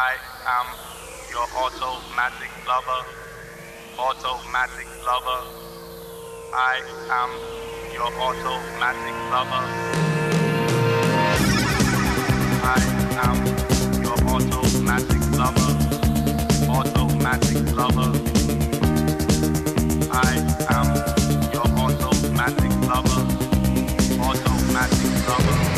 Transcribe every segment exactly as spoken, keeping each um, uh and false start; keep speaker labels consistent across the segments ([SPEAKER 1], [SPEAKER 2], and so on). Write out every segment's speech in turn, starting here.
[SPEAKER 1] I am your automatic lover, automatic lover. I am your automatic lover. I am your automatic lover, automatic lover. I am your automatic lover, automatic lover.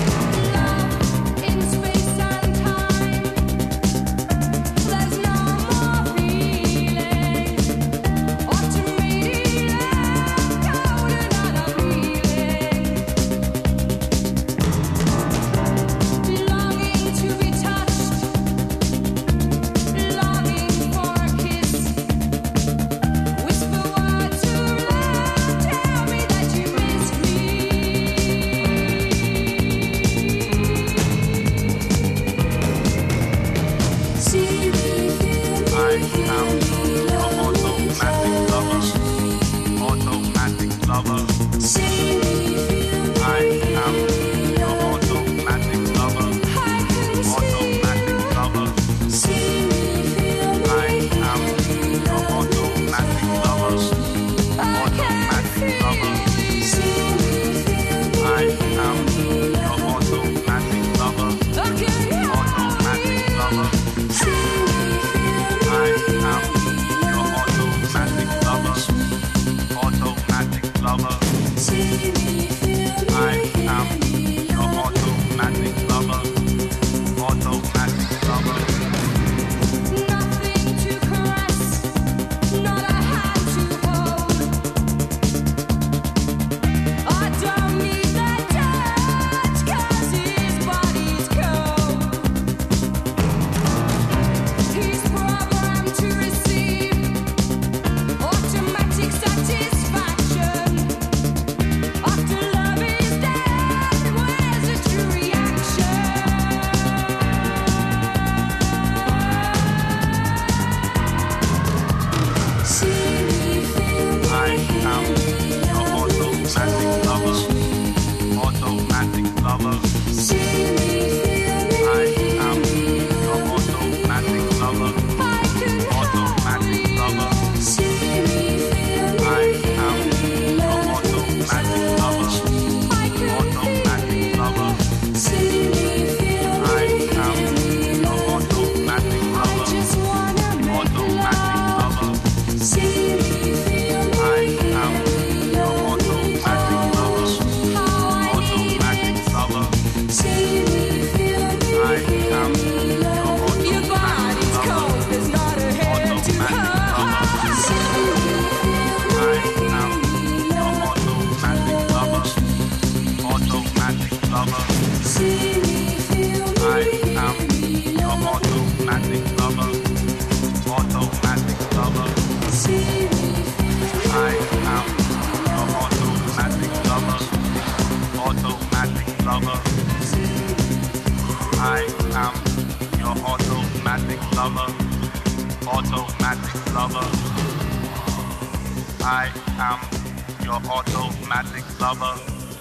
[SPEAKER 1] I am your automatic lover,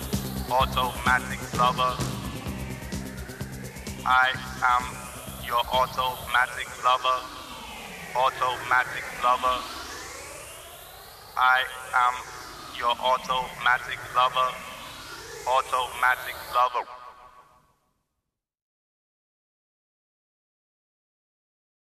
[SPEAKER 1] automatic lover. I am your automatic lover, automatic lover. I am your automatic lover, automatic lover.